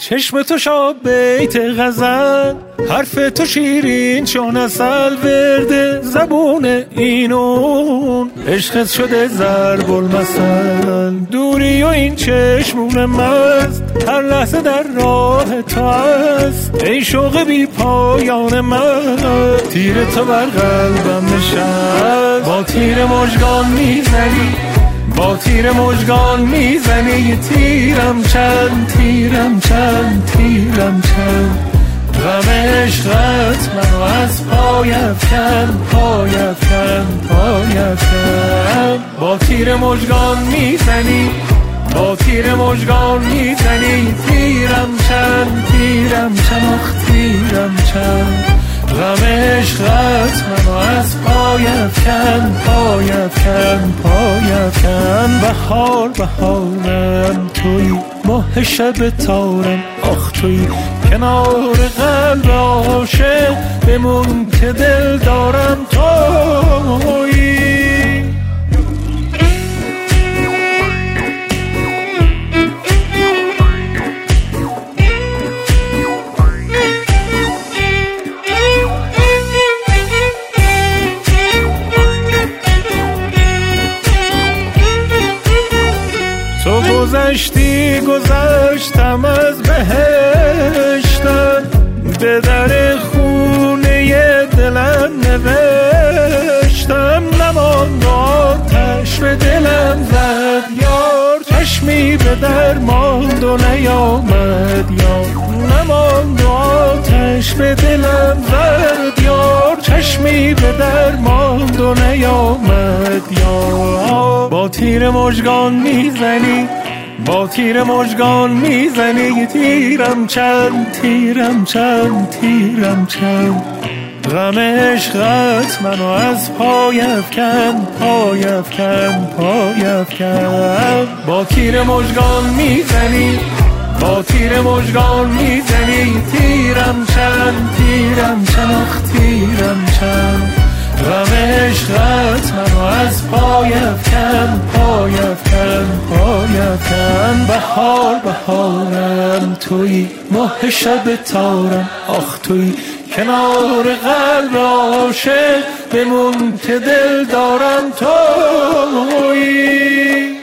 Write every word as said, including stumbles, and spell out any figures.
چشم تو شاب بیت غزل، حرف تو شیرین چون عسل، ورد زبون اینون عشقت شده ضرب المثل. دوری و این چشمون مست هر لحظه در راه تو است، ای شوق بی پایان من تیر تو بر قلبم نشست. با تیر مژگان میزنی، با تیر مژگان میزنی، تیرم چند تیرم چند تیرم چند. غم عشقت منو از پای افکن پای افکن پای افکن. با تیر مژگان میزنی، با تیر مژگان میزنی، تیرم چند تیرم چند آخ تیرم چند. غم عشقت منو از پای افکن پای افکن پای افکن. بهار بهارم توی، ماه شب تارم آخ توی، کنار قلب عاشق بمون که دل دارم توی. تو گذشتی گذشتم از بهشتم، به در خونه دلم نوشتم. نماند آتش به دلم زد یار، چشمی به در ماند و نیامد یار. نماند آتش به دلم زد یار، چشمی به در ماند و نیامد یار. با تیر مژگان میزنی، با تیر مژگان میزنی، تیرم چند تیرم چند تیرم چند. غم عشقت منو از پای افکن پای افکن پای افکن. با تیر مژگان میزنی، با تیر مژگان میزنی، تیرم چند تیرم چند آخ تیرم چند. غم عشقت منو از پای افکن پای افکن پای افکن. بهار بهارم توی، ماه شب تارم آخ توی، کنار قلب عاشق بمون که دل دارم توی.